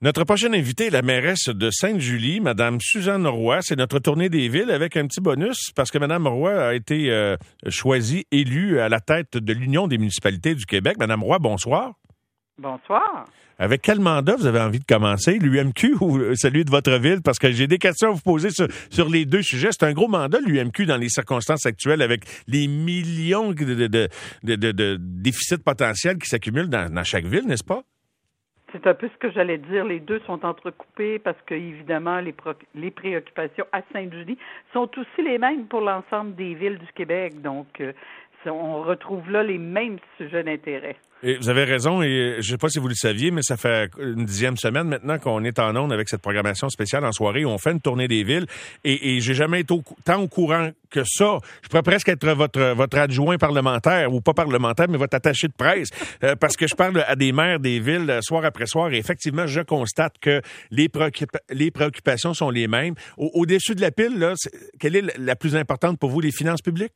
Notre prochaine invitée est la mairesse de Sainte-Julie, Madame Suzanne Roy. C'est notre tournée des villes avec un petit bonus parce que Madame Roy a été choisie, élue à la tête de l'Union des municipalités du Québec. Madame Roy, bonsoir. Bonsoir. Avec quel mandat vous avez envie de commencer, l'UMQ ou celui de votre ville? Parce que j'ai des questions à vous poser sur les deux sujets. C'est un gros mandat, l'UMQ, dans les circonstances actuelles, avec les millions de déficits potentiels qui s'accumulent dans chaque ville, n'est-ce pas? C'est un peu ce que j'allais dire. Les deux sont entrecoupés parce que, évidemment, les préoccupations à Sainte-Julie sont aussi les mêmes pour l'ensemble des villes du Québec. Donc, on retrouve là les mêmes sujets d'intérêt. Et vous avez raison, et je ne sais pas si vous le saviez, mais ça fait une 10e semaine maintenant qu'on est en onde avec cette programmation spéciale en soirée où on fait une tournée des villes, et j'ai jamais été tant au courant que ça. Je pourrais presque être votre adjoint parlementaire, ou pas parlementaire, mais votre attaché de presse, parce que je parle à des maires des villes soir après soir, et effectivement, je constate que les préoccupations sont les mêmes. Au-dessus de la pile, là, quelle est la plus importante pour vous, les finances publiques?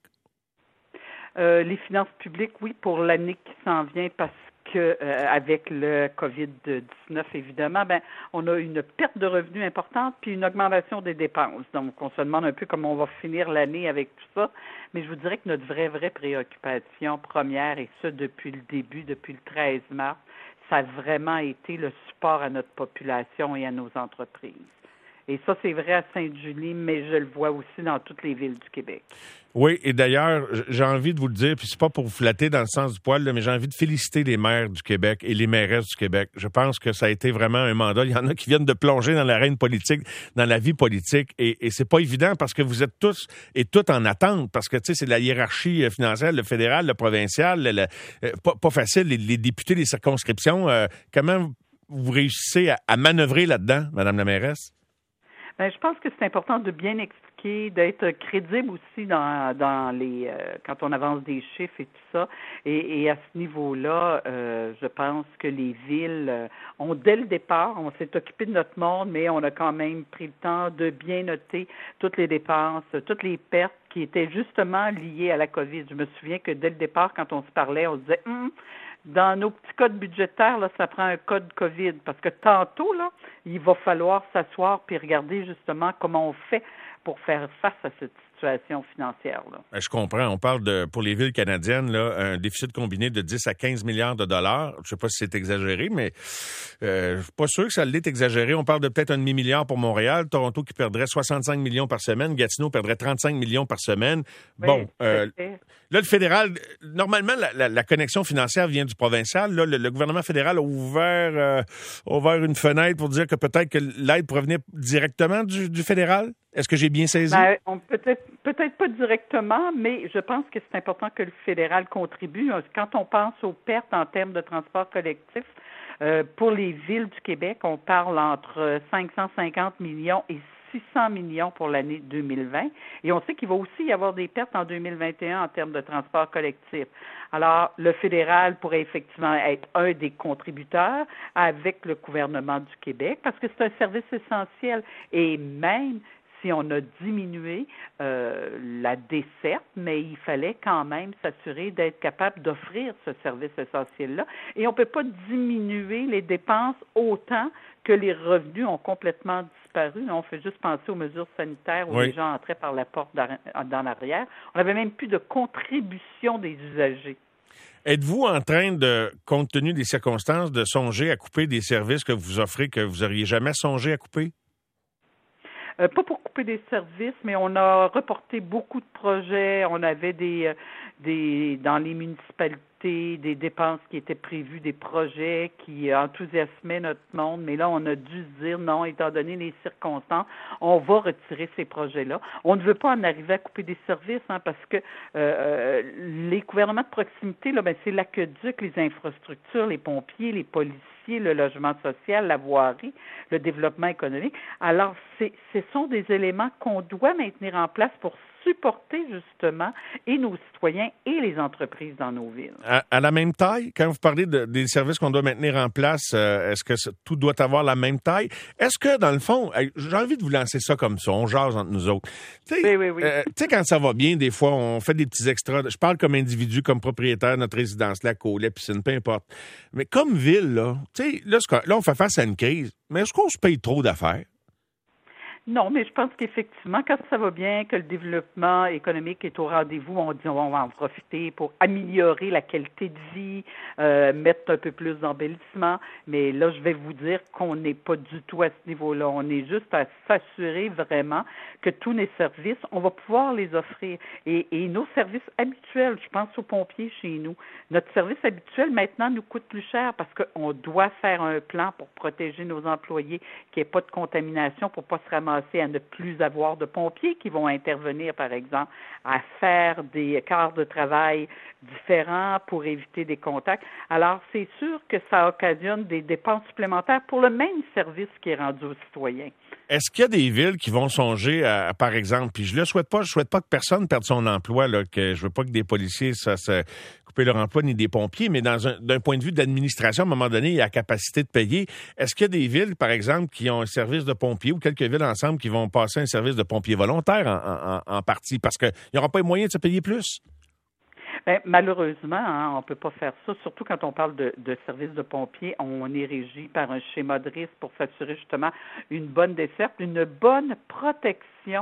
Les finances publiques, oui, pour l'année qui s'en vient, parce que avec le COVID-19, évidemment, on a une perte de revenus importante puis une augmentation des dépenses. Donc, on se demande un peu comment on va finir l'année avec tout ça. Mais je vous dirais que notre vraie préoccupation première, et ça depuis le début, depuis le 13 mars, ça a vraiment été le support à notre population et à nos entreprises. Et ça, c'est vrai à Sainte-Julie, mais je le vois aussi dans toutes les villes du Québec. Oui, et d'ailleurs, j'ai envie de vous le dire, puis c'est pas pour vous flatter dans le sens du poil, là, mais j'ai envie de féliciter les maires du Québec et les mairesses du Québec. Je pense que ça a été vraiment un mandat. Il y en a qui viennent de plonger dans l'arène politique, dans la vie politique, et c'est pas évident parce que vous êtes tous et toutes en attente, parce que, tu sais, c'est la hiérarchie financière, le fédéral, le provincial, pas facile, les députés, les circonscriptions. Comment vous réussissez à manœuvrer là-dedans, Madame la mairesse? Je pense que c'est important de bien expliquer, d'être crédible aussi dans les quand on avance des chiffres et tout ça. Et à ce niveau-là, je pense que les villes ont, dès le départ, on s'est occupé de notre monde, mais on a quand même pris le temps de bien noter toutes les dépenses, toutes les pertes qui étaient justement liées à la COVID. Je me souviens que dès le départ, quand on se parlait, on se disait dans nos petits codes budgétaires, là, ça prend un code COVID, parce que tantôt, là, il va falloir s'asseoir puis regarder justement comment on fait pour faire face à cette situation financière, là. Je comprends. On parle pour les villes canadiennes, là, un déficit combiné de 10 à 15 milliards de dollars. Je ne sais pas si c'est exagéré, mais je suis pas sûr que ça l'est exagéré. On parle de peut-être un demi-milliard pour Montréal, Toronto qui perdrait 65 millions par semaine, Gatineau perdrait 35 millions par semaine. Oui, Là, le fédéral, normalement, la connexion financière vient du provincial. Là, le gouvernement fédéral a ouvert une fenêtre pour dire que peut-être que l'aide pourrait venir directement du fédéral. Est-ce que j'ai bien saisi? Peut-être pas directement, mais je pense que c'est important que le fédéral contribue. Quand on pense aux pertes en termes de transport collectif, pour les villes du Québec, on parle entre 550 millions et 600 millions pour l'année 2020. Et on sait qu'il va aussi y avoir des pertes en 2021 en termes de transport collectif. Alors, le fédéral pourrait effectivement être un des contributeurs avec le gouvernement du Québec parce que c'est un service essentiel. Et même si on a diminué la desserte, mais il fallait quand même s'assurer d'être capable d'offrir ce service essentiel-là. Et on ne peut pas diminuer les dépenses autant que les revenus ont complètement disparu. On fait juste penser aux mesures sanitaires où les gens entraient par la porte dans l'arrière. On n'avait même plus de contribution des usagers. Êtes-vous en train de, compte tenu des circonstances, de songer à couper des services que vous offrez que vous n'auriez jamais songé à couper? Pas pour couper des services, mais on a reporté beaucoup de projets. On avait dans les municipalités des dépenses qui étaient prévues, des projets qui enthousiasmaient notre monde. Mais là, on a dû se dire non, étant donné les circonstances, on va retirer ces projets-là. On ne veut pas en arriver à couper des services, parce que les gouvernements de proximité, là, c'est l'aqueduc, les infrastructures, les pompiers, les policiers, le logement social, la voirie, le développement économique. Alors, ce sont des éléments qu'on doit maintenir en place pour supporter justement et nos citoyens et les entreprises dans nos villes. À la même taille, quand vous parlez des services qu'on doit maintenir en place, est-ce que tout doit avoir la même taille? Est-ce que, dans le fond, j'ai envie de vous lancer ça comme ça, on jase entre nous autres. Oui. Tu sais, quand ça va bien, des fois, on fait des petits extras. Je parle comme individu, comme propriétaire de notre résidence, la cour, la piscine, peu importe. Mais comme ville, là, tu sais, là, on fait face à une crise, mais est-ce qu'on se paye trop d'affaires? Non, mais je pense qu'effectivement, quand ça va bien, que le développement économique est au rendez-vous, on dit on va en profiter pour améliorer la qualité de vie, mettre un peu plus d'embellissement. Mais là, je vais vous dire qu'on n'est pas du tout à ce niveau-là. On est juste à s'assurer vraiment que tous les services, on va pouvoir les offrir. Et nos services habituels, je pense aux pompiers chez nous, notre service habituel maintenant nous coûte plus cher parce qu'on doit faire un plan pour protéger nos employés, qu'il n'y ait pas de contamination, pour pas se ramasser à ne plus avoir de pompiers qui vont intervenir, par exemple, à faire des quarts de travail différents pour éviter des contacts. Alors, c'est sûr que ça occasionne des dépenses supplémentaires pour le même service qui est rendu aux citoyens. Est-ce qu'il y a des villes qui vont songer à, par exemple, puis je souhaite pas que personne perde son emploi, là, que je veux pas que des policiers se couper leur emploi ni des pompiers, mais d'un point de vue d'administration, à un moment donné, il y a la capacité de payer. Est-ce qu'il y a des villes, par exemple, qui ont un service de pompiers ou quelques villes ensemble qui vont passer un service de pompiers volontaires en partie parce qu'il n'y aura pas les moyens de se payer plus? Bien, malheureusement, on ne peut pas faire ça, surtout quand on parle de services de pompiers. On est régi par un schéma de risque pour s'assurer justement une bonne desserte, une bonne protection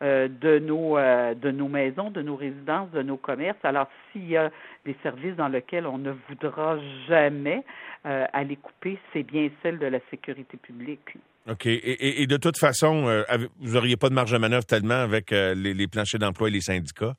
de nos maisons, de nos résidences, de nos commerces. Alors, s'il y a des services dans lesquels on ne voudra jamais aller couper, c'est bien celle de la sécurité publique. OK. Et de toute façon, vous n'auriez pas de marge de manœuvre tellement avec les planchers d'emploi et les syndicats?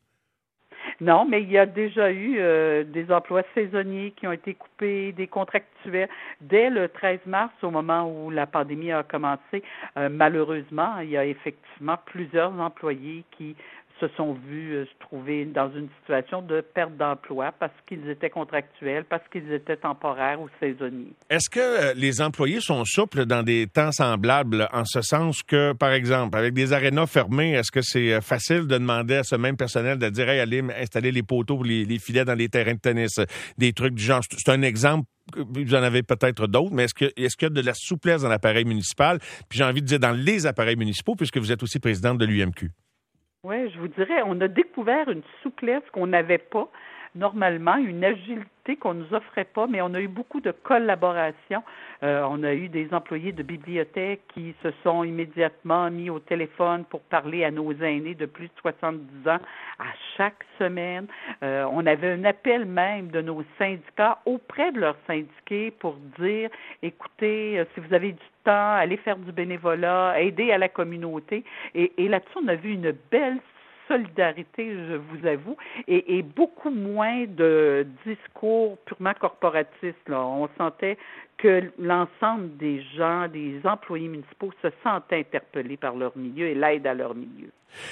Non, mais il y a déjà eu des emplois saisonniers qui ont été coupés, des contractuels. Dès le 13 mars, au moment où la pandémie a commencé, malheureusement, il y a effectivement plusieurs employés qui se sont vus se trouver dans une situation de perte d'emploi parce qu'ils étaient contractuels, parce qu'ils étaient temporaires ou saisonniers. Est-ce que les employés sont souples dans des temps semblables, en ce sens que, par exemple, avec des arénas fermés, est-ce que c'est facile de demander à ce même personnel de dire « Hey, allez installer les poteaux, les filets dans les terrains de tennis », des trucs du genre? C'est un exemple. Vous en avez peut-être d'autres, mais est-ce qu'il y a de la souplesse dans l'appareil municipal? Puis j'ai envie de dire dans les appareils municipaux, puisque vous êtes aussi présidente de l'UMQ. Oui, je vous dirais, on a découvert une souplesse qu'on n'avait pas normalement, une agilité qu'on ne nous offrait pas, mais on a eu beaucoup de collaboration. On a eu des employés de bibliothèques qui se sont immédiatement mis au téléphone pour parler à nos aînés de plus de 70 ans à chaque semaine. On avait un appel même de nos syndicats auprès de leurs syndiqués pour dire, écoutez, si vous avez du temps, allez faire du bénévolat, aider à la communauté. Et là-dessus, on a vu une belle solidarité, je vous avoue, et beaucoup moins de discours purement corporatistes. Là. On sentait que l'ensemble des gens, des employés municipaux se sentent interpellés par leur milieu et l'aide à leur milieu.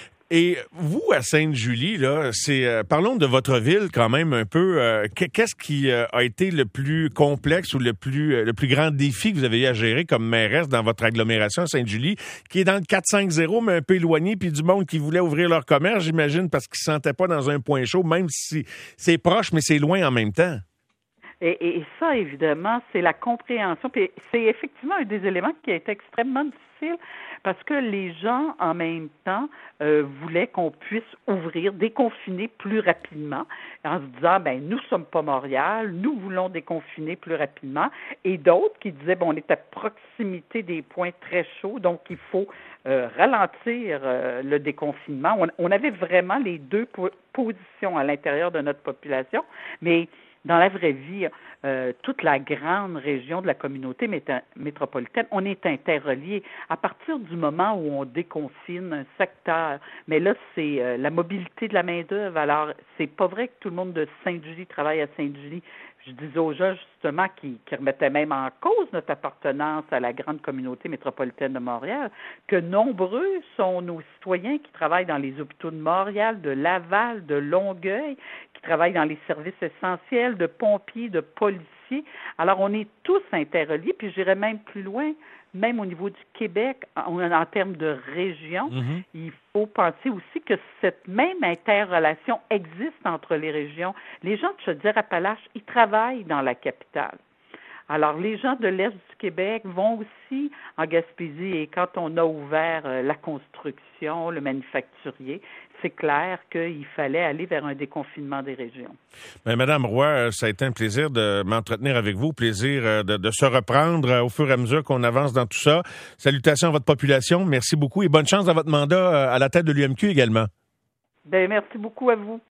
Et vous, à Sainte-Julie, là, parlons de votre ville quand même un peu. Qu'est-ce qui a été le plus complexe ou le plus grand défi que vous avez eu à gérer comme mairesse dans votre agglomération à Sainte-Julie, qui est dans le 450, mais un peu éloigné, puis du monde qui voulait ouvrir leur commerce, j'imagine, parce qu'ils ne se sentaient pas dans un point chaud, même si c'est proche, mais c'est loin en même temps. Et ça, évidemment, c'est la compréhension. Puis c'est effectivement un des éléments qui a été extrêmement difficile parce que les gens, en même temps, voulaient qu'on puisse ouvrir, déconfiner plus rapidement en se disant, ben nous sommes pas Montréal, nous voulons déconfiner plus rapidement. Et d'autres qui disaient, bon, on est à proximité des points très chauds, donc il faut ralentir le déconfinement. On avait vraiment les deux positions à l'intérieur de notre population, mais dans la vraie vie, toute la grande région de la communauté métropolitaine, on est interreliés. À partir du moment où on déconfine un secteur, mais là, c'est la mobilité de la main-d'œuvre. Alors, c'est pas vrai que tout le monde de Sainte-Julie travaille à Sainte-Julie. Je disais aux gens, justement, qui remettaient même en cause notre appartenance à la grande communauté métropolitaine de Montréal, que nombreux sont nos citoyens qui travaillent dans les hôpitaux de Montréal, de Laval, de Longueuil, qui travaillent dans les services essentiels, de pompiers, de policiers. Alors, on est tous interreliés, puis j'irais même plus loin, même au niveau du Québec, en termes de région, il faut penser aussi que cette même interrelation existe entre les régions. Les gens de Chaudière-Appalaches, ils travaillent dans la capitale. Alors, les gens de l'Est du Québec vont aussi en Gaspésie et quand on a ouvert la construction, le manufacturier, c'est clair qu'il fallait aller vers un déconfinement des régions. Ben, Madame Roy, ça a été un plaisir de m'entretenir avec vous, plaisir de se reprendre au fur et à mesure qu'on avance dans tout ça. Salutations à votre population, merci beaucoup et bonne chance dans votre mandat à la tête de l'UMQ également. Ben, merci beaucoup à vous.